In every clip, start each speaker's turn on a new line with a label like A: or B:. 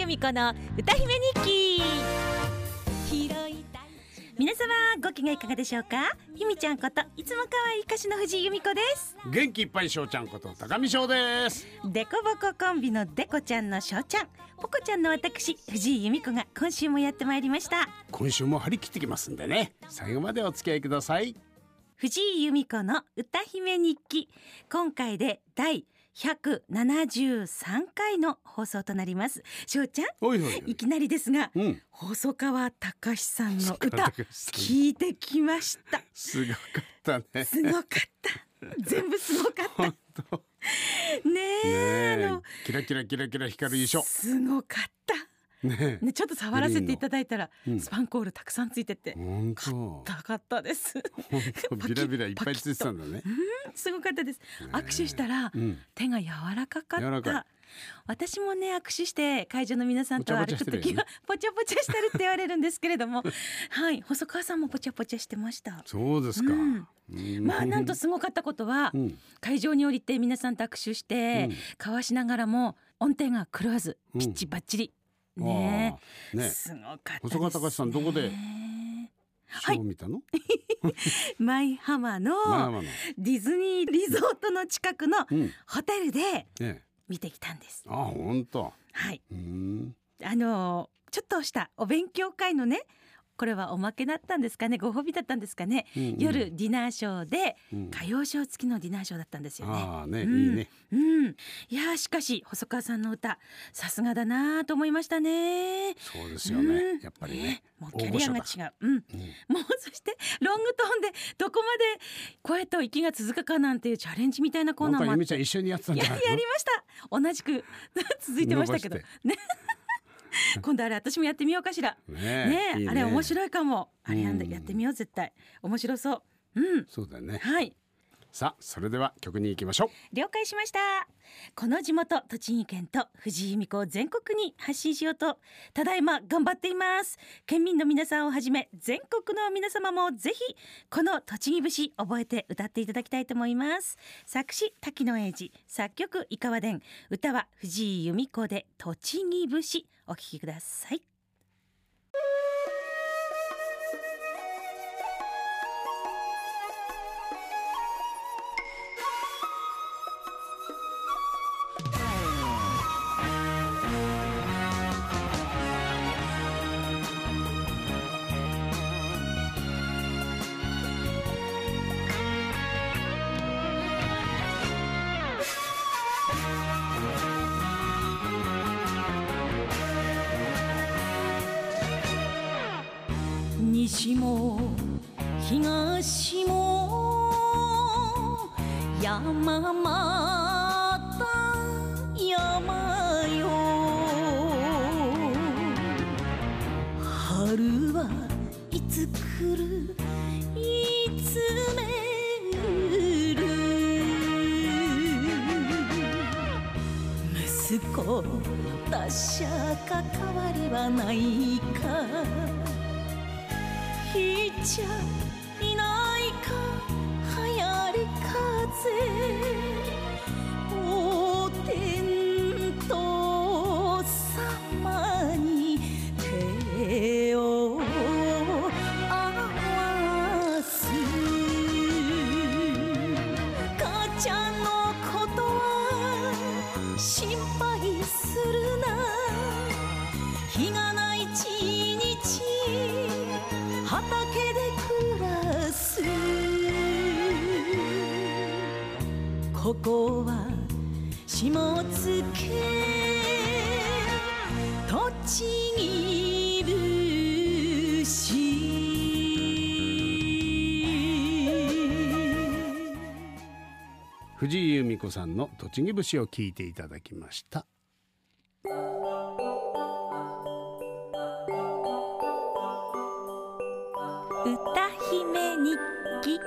A: 由美子の歌姫日記。皆様ご機嫌いかがでしょうか。ひみちゃんこといつも可愛い歌手の藤井由美子です。
B: 元気いっぱいしょうちゃんこと高見翔です。
A: デコボココンビのデコちゃんのしょうちゃん、ポコちゃんの私藤井由美子が今週もやってまいりました。
B: 今週も張り切ってきますんでね、最後までお付き合いください。
A: 藤井由美子の歌姫日記、今回で第173回の放送となります。しょうちゃん、
B: おいおいおい、
A: いきなりですが、細川たかしさんの歌聞いてきました。
B: すごかったね。
A: すごかった全部すごかったねえ、
B: キラキラキラキラ光る衣装
A: すごかったね。ちょっと触らせていただいたら、スパンコールたくさんついてて硬かったです。
B: ビラビラいっぱいついてたんだね。
A: すごかったです。握手したら、手が柔らかかった。私もね、握手して会場の皆さんと歩くときはポチャポチャしてるって言われるんですけれどもはい、細川さんもポチャポチャしてました。
B: そうですか。
A: まあなんとすごかったことは、会場に降りて皆さんと握手して、交わしながらも音程が狂わずピッチバッチリねえ、すごかったですね。
B: 細川たかしさんどこでショーを見たの？
A: 舞浜のディズニーリゾートの近くのホテルで見てきたんです。
B: あ、本当。
A: はい。ちょっとしたお勉強会のね、これはおまけだったんですかね、ご褒美だったんですかね、夜ディナーショーで、歌謡ショー付きのディナーショーだったんですよね。
B: ああね、いいね。
A: いやしかし細川さんの歌さすがだなと思いましたね。
B: そうですよね、やっぱりね、
A: もうキャリアが違う。もうそしてロングトーンでどこまで声と息が続くかなんていうチャレンジみたいなコーナーもあって、
B: なんかゆみちゃん一緒にやってたんじゃないの？
A: やりました。同じく続いてましたけどね。今度あれ私もやってみようかしらね。あれ面白いかも。あれやってみよう、絶対面白そう。
B: そうだよね。
A: はい。
B: さあ、それでは曲に行きましょう。
A: 了解しました。この地元栃木県と藤井由美子を全国に発信しようとただいま頑張っています。県民の皆さんをはじめ全国の皆様もぜひこの栃木節覚えて歌っていただきたいと思います。作詞滝野英二、作曲井川伝、歌は藤井由美子で栃木節、お聴きください。西も東も山また山よ、春はいつ来るいつ巡る、息子達者関わりはないか、いちゃいないか流行り風、お天道様に手を合わす、母ちゃんのことは心配するな、日がない一日畑で暮らす、ここは下野栃木節。
B: 藤井由美子さんの栃木節を聞いていただきました。
A: 歌姫日記。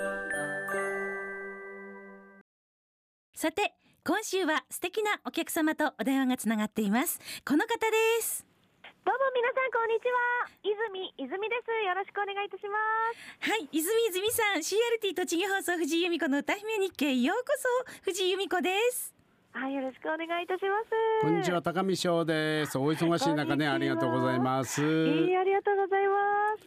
A: さて今週は素敵なお客様とお電話がつながっています。この方です。
C: どうも皆さんこんにちは。泉です。よろしくお願いいたします。
A: はい、泉さん、 CRT 栃木放送藤井由美子の歌姫日記へようこそ。藤井由美子です。
C: はい、よろしくお願いいたします。
B: こんにちは、高見翔です。お忙しい中ね、ありがとうございます。
C: ありがとうございます。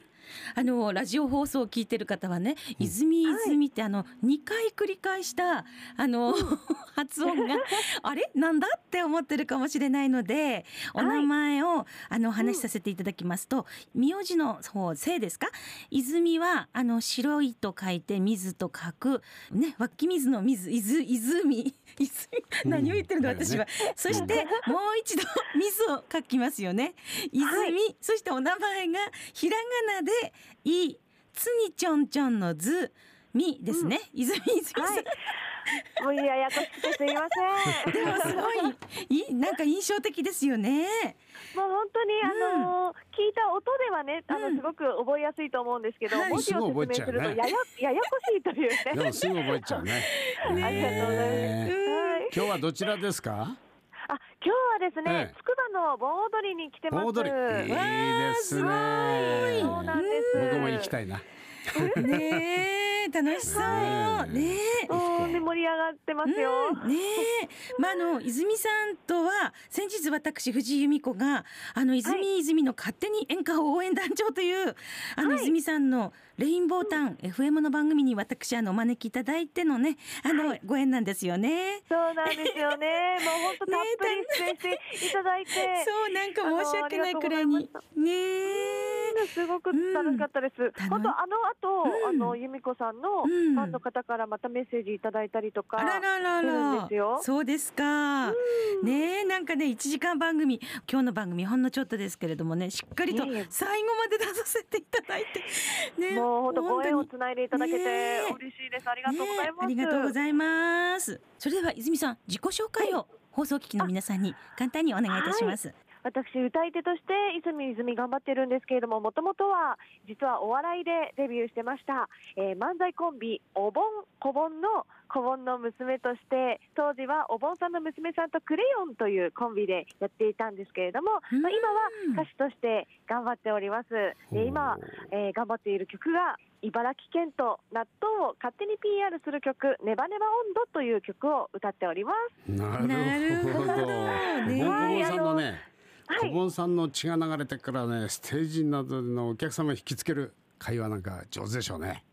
A: ラジオ放送を聞いてる方はね、泉泉って2回繰り返した発音があれなんだって思ってるかもしれないので、お名前をお話しさせていただきますと、名字の方姓ですか。泉は白いと書いて水と書くね、湧き水の水、泉何を言ってるの私は、そしてもう一度水を書きますよね。泉、そしてお名前がひらがなでいつにちょんちょんのずみですね。泉さん、
C: もうややこしくてすいません。
A: でもすごいなんか印象的ですよね。
C: もう本当に聞いた音ではね、すごく覚えやすいと思うんですけど、文字を説明するとややこしいというね。
B: でもすぐ覚えちゃうね。
C: ありがとうございます。
B: 今日はどちらですか。
C: 今日はですね、つくばの盆踊りに来てます。
B: 盆踊りいいですね。
C: そうなんです。
B: 僕も行きたいな。
A: ねえ、楽しそうねえ、
C: 盛り上がってますよ。
A: ねえ、泉さんとは先日私藤井由美子が泉の勝手に演歌応援団長という泉さんのレインボータウン FM の番組に私お招きいただいてのねご縁なんですよね。
C: そうなんですよね。もう本当たっぷり出演していただいて、
A: そうなんか申し訳ないくらいにね、
C: すごく楽しかったです。本当後由美子さんのファンの方からまたメッセージいただいたりとかしてるんですよ。
A: そうですか。ねえ、なんかね1時間番組、今日の番組ほんのちょっとですけれどもね、しっかりと最後まで出させていただいてね、
C: もう本当ご縁をつないでいただけて嬉しいです。ありがとうございます。
A: ありがとうございます。それでは泉さん、自己紹介を放送機器の皆さんに簡単にお願いいたします。
C: 私歌い手として泉頑張ってるんですけれども、もともとは実はお笑いでデビューしてました。漫才コンビおぼんこぼんの娘として、当時はおぼんさんの娘さんとクレヨンというコンビでやっていたんですけれども、今は歌手として頑張っております。で今、頑張っている曲が茨城県と納豆を勝手に PR する曲、ネバネバ温度という曲を歌っております。
B: なるほど。おぼんさんのね、小盆さんの血が流れてからね、ステージなどのお客様を引きつける会話なんか上手でしょうね。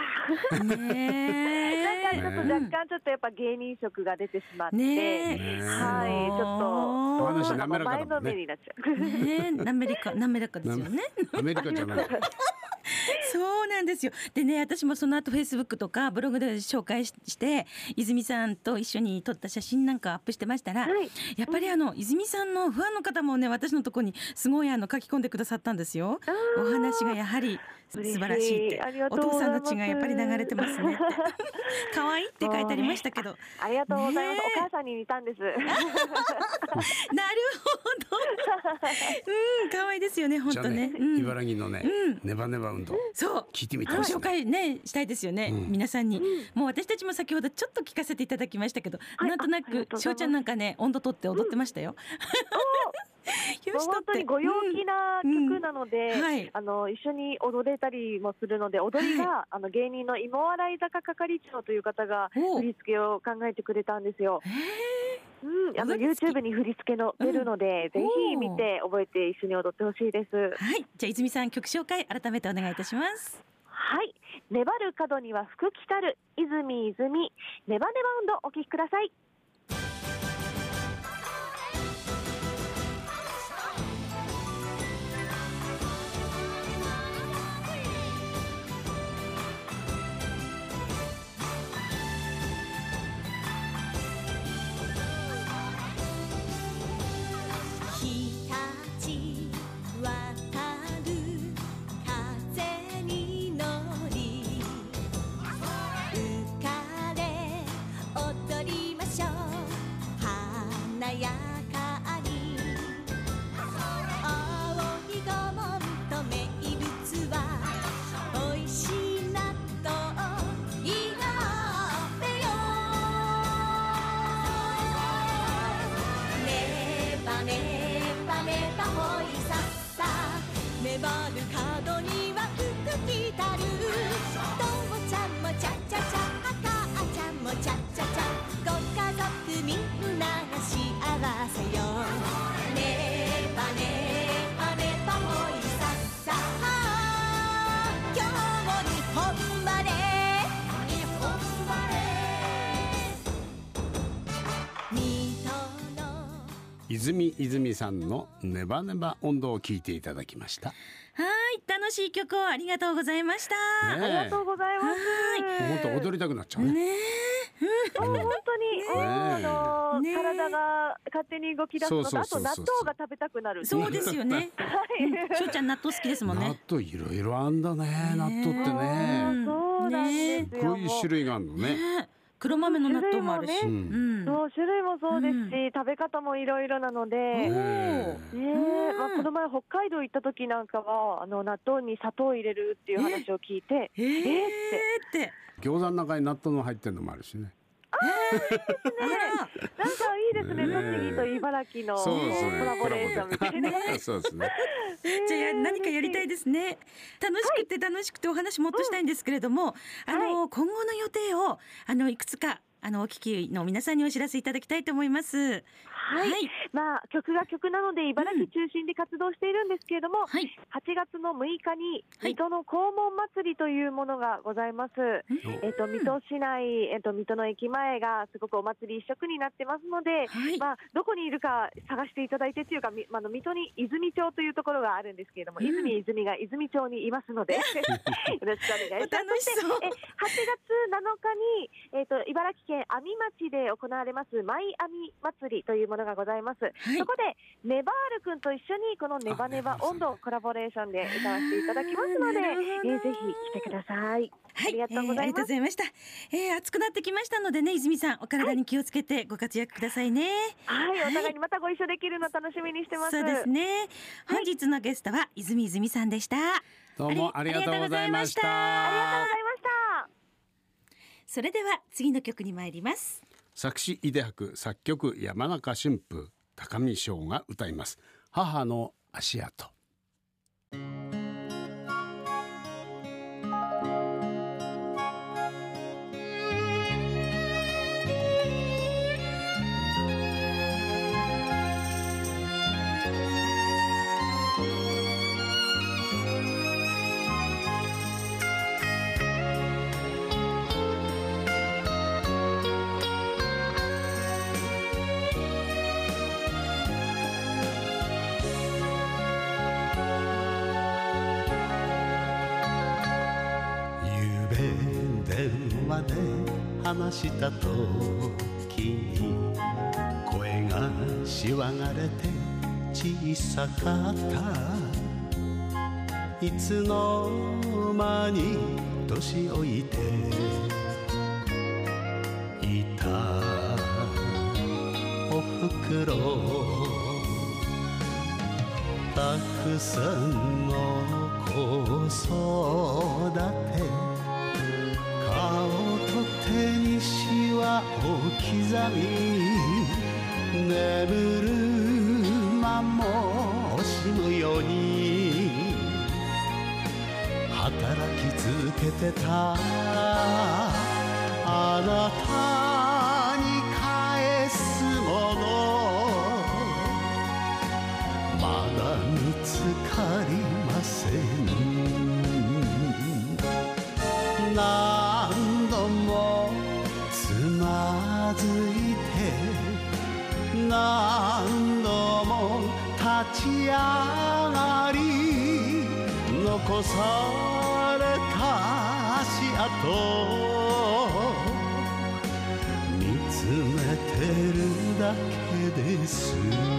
C: なんか若干ちょっとやっぱ芸人色が出てしまって、ちょっと
B: お話滑らかだもんね。
C: 前のめりになっちゃう。
A: 滑らかですよね。
B: アメリカじゃない。
A: そうなんですよ。でね、私もその後フェイスブックとかブログで紹介して泉さんと一緒に撮った写真なんかアップしてましたら、やっぱり泉さんのファンの方もね、私のところにすごい書き込んでくださったんですよ。お話がやはり素晴らしいって、お父さんの血がやっぱり流れてますねって可愛いって書いてありましたけど、
C: ありがとうございます。お母さんに似たんです。なる
A: ほど可愛いですよね、本当ね。
B: 茨城のね、ネバネバ運動、
A: そう
B: 聞いてみたいですね。
A: 紹介ねしたいですよね、皆さんに。もう私たちも先ほどちょっと聞かせていただきましたけど、なんとなくしょうちゃんなんかね、温度とって踊ってましたよ。
C: 本当にご陽気な曲なので、一緒に踊れたりもするので、踊りが芸人の芋洗坂係長という方が振り付けを考えてくれたんですよ。YouTube に振り付けの出るので、ぜひ見て覚えて一緒に踊ってほしいです。
A: はい、じゃあ泉さん、曲紹介改めてお願いいたします。
C: はい、粘る角には福来たる泉ネバネバ温度お聴きください。
D: 踊りましょう
B: 泉さんのネバネバ温度を聞いていただきました。
A: はい、楽しい曲をありがとうございました。
C: ありがとうございます。
B: 本当踊りたくなっちゃうね。
A: ね
C: 本当に、体が勝手に動き出すのと、あと納豆が食べたくなる。
A: そうですよね。しょうちゃん納豆好きですもんね。
B: 納豆いろいろあんだね、納豆ってね。
C: そうなんですよ。
B: すごい種類があるのね。
A: 黒豆の納豆もあるし、
C: そう種類もそうですし、食べ方もいろいろなので、この前北海道行った時なんかは納豆に砂糖を入れるっていう話を聞いて、
A: って
B: 餃子の中に納豆の入ってるのもあるしね。
C: なんかいいですね。栃木と茨城のコラボレーションみたいな。
B: そうですね。
A: じゃあ何かやりたいですね。楽しくてお話もっとしたいんですけれども、今後の予定をいくつかお聞きの皆さんにお知らせいただきたいと思います。
C: はい、曲が曲なので茨城中心で活動しているんですけれども、8月の6日に水戸の黄門祭りというものがございます。水戸市内、水戸の駅前がすごくお祭り一色になってますので、どこにいるか探していただいてというか、水戸に泉町というところがあるんですけれども、泉が泉町にいますのでよろしくお願いします。そして8月7日に、茨城県阿見町で行われますマイアミ祭りというものがございます。そこでネバール君と一緒にこのネバネバ温度コラボレーションで歌わせていただきますので、ぜひ来てください。ありがとうございます。
A: 暑くなってきましたのでね、泉さんお体に気をつけてご活躍くださいね。
C: はい、お互いにまたご一緒できるの楽しみにしてます。
A: そうですね。本日のゲストは泉さんでした。
B: どうもありがとうございました。
C: ありがとうございました。
A: それでは次の曲に参ります。
B: 作詞井出博、作曲山中春風、高見翔が歌います。母の足跡。で話した時に声がしわがれて小さかった。いつの間に年老いていたおふくろ、たくさんの子育て、顔と手にシワを刻み、眠る間も惜しむように働き続けてた。あなたに返すものまだ見つかりません。何度もつまずいて、何度も立ち上がり、残された足跡見つめてるだけです。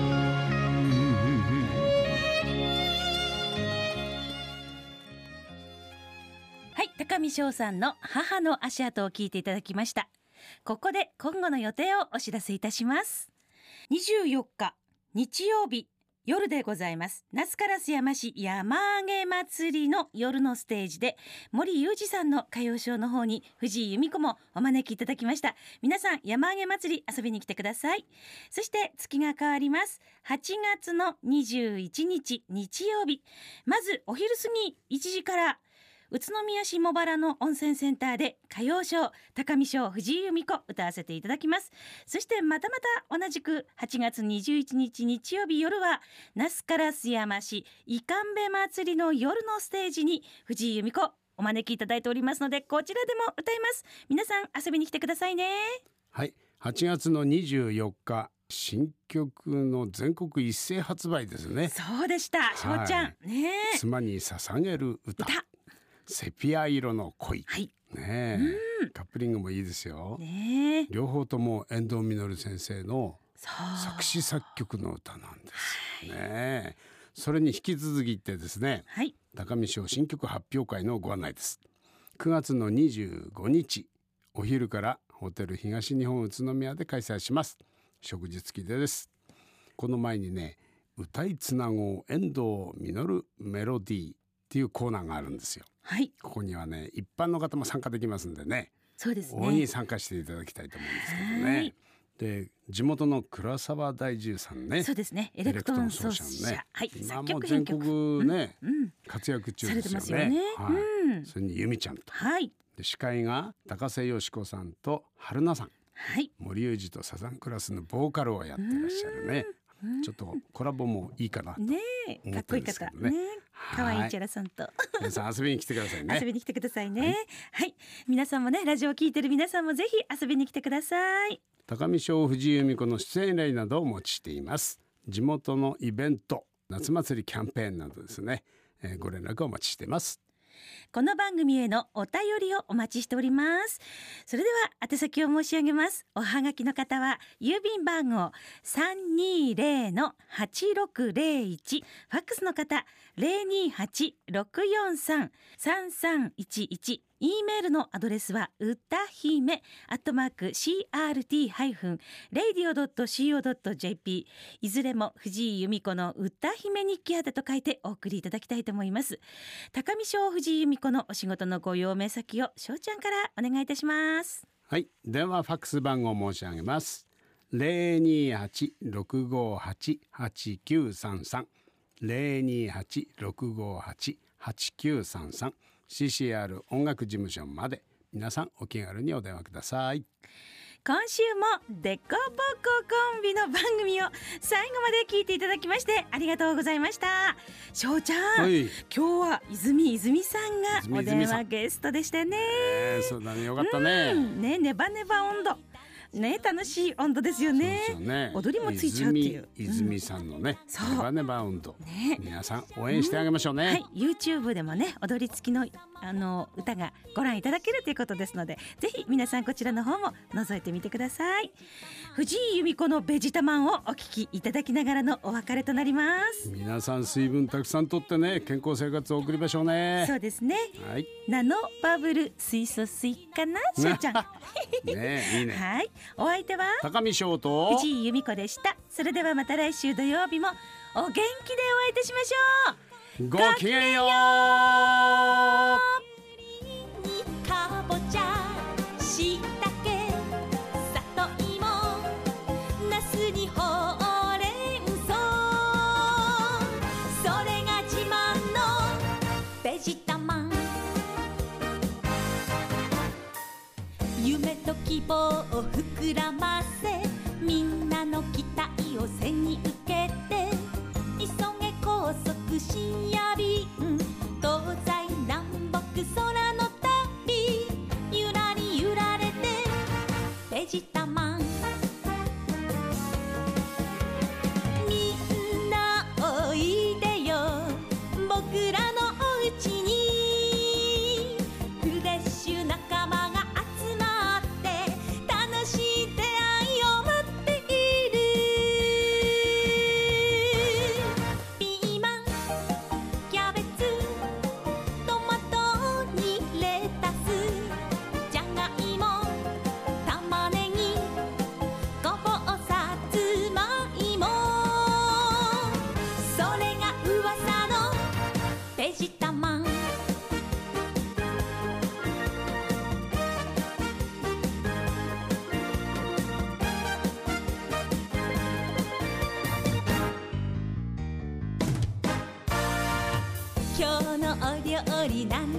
A: 高見翔さんの母の足跡を聞いていただきました。ここで今後の予定をお知らせいたします。24日日曜日夜でございます。那須烏山市山あげ祭りの夜のステージで森裕二さんの歌謡ショーの方に藤井由美子もお招きいただきました。皆さん山あげ祭り遊びに来てください。そして月が変わります。8月の21日日曜日、まずお昼過ぎ1時から宇都宮市茂原の温泉センターで歌謡ショー高見翔藤井由美子歌わせていただきます。そしてまた同じく8月21日日曜日夜は那須烏山市いかんべ祭りの夜のステージに藤井由美子お招きいただいておりますので、こちらでも歌います。皆さん遊びに来てくださいね。
B: はい、8月の24日新曲の全国一斉発売ですね。
A: そうでした、しょうちゃん、ねえ、
B: 妻に捧げる歌、セピア色の恋、
A: はい、
B: ねえ、カップリングもいいですよ、
A: ねえ、
B: 両方とも遠藤実先生の
A: そう
B: 作詞作曲の歌なんですよね。それに引き続きってですね、
A: はい、
B: 高見賞新曲発表会のご案内です。9月の25日お昼からホテル東日本宇都宮で開催します。食事付きでです。この前にね、歌いつなごう遠藤実メロディーっていうコーナーがあるんですよ。
A: はい、
B: ここにはね、一般の方も参加できますんでね、
A: そうですね、
B: 大いに参加していただきたいと思うんですけどね。で、地元の倉沢大重さんね、
A: そうですね、エレクトーン奏者、
B: ね、
A: はい、
B: 今も全国ね、活躍中ですよね。
A: されてますよね、
B: はい、それに由美ちゃんと、
A: はい、
B: で司会が高瀬よし子さんと春菜さん、
A: はい、
B: 森裕二とサザンクラスのボーカルをやってらっしゃるね。ちょっとコラボもいいかなと思ってるんですけどね。
A: 可愛いチャラさんと
B: 皆さん遊びに来てくださいね。
A: 遊びに来てくださいね。はい、皆さんもね、ラジオを聞いてる皆さんもぜひ遊びに来てください。
B: 高見賞藤井由美子の出演依頼などをお持ちしています。地元のイベント、夏祭りキャンペーンなどですね、ご連絡をお待ちしています。
A: この番組へのお便りをお待ちしております。それでは宛先を申し上げます。おはがきの方は郵便番号 320-8601、ファックスの方 028-643-3311、E メールのアドレスは歌姫@crt-radio.co.jp、 いずれも藤井由美子の歌姫日記宛てと書いてお送りいただきたいと思います。高見賞藤井由美子のお仕事のご用命先をしょうちゃんからお願いいたします。
B: はい、電話ファックス番号を申し上げます。 028-658-8933 028-658-8933 CCR 音楽事務所まで皆さんお気軽にお電話ください。
A: 今週もデコボココンビの番組を最後まで聞いていただきましてありがとうございました。しょうちゃん、はい、今日は泉さんがお電話ゲストでしたね。
B: そうだね、よかったね。
A: ね、ネバネバ温度ね、楽しい温度ですよね。
B: そうですよね、
A: 踊りもついちゃうっていう、
B: 泉さんのね、ネバネバ温度、
A: ね、
B: 皆さん応援してあげましょうね。
A: はい、YouTube でもね、踊り付きの歌がご覧いただけるということですので、ぜひ皆さんこちらの方も覗いてみてください。藤井由美子のベジタマンをお聞きいただきながらのお別れとなります。
B: 皆さん水分たくさんとってね、健康生活を送りましょうね。
A: そうですね、
B: はい、
A: ナノバブル水素水かな、しょうちゃん
B: ね、いいね。
A: はい、お相手は
B: 高見翔と
A: 藤井由美子でした。それではまた来週土曜日もお元気でお会いいたしましょう。
B: ごきげんよう。
D: かぼちゃ、しいたけ、さといも、なすにほうれん草、それが自慢のベジタマン。夢と希望を膨らませ、みんなの期待を背に受けて、急げ高速深夜便、東西南北空の旅、ゆらり揺られてベジタマン。みんなおいでよ、僕らのおうちに、フレッシュ仲間が集まって楽しい出会いを待っている。ピーマン、キャベツ、トマトにレタス、じゃがいも、玉ねぎ、ごぼう、さつまいも、それが噂のベジタマン。今日のお料理なん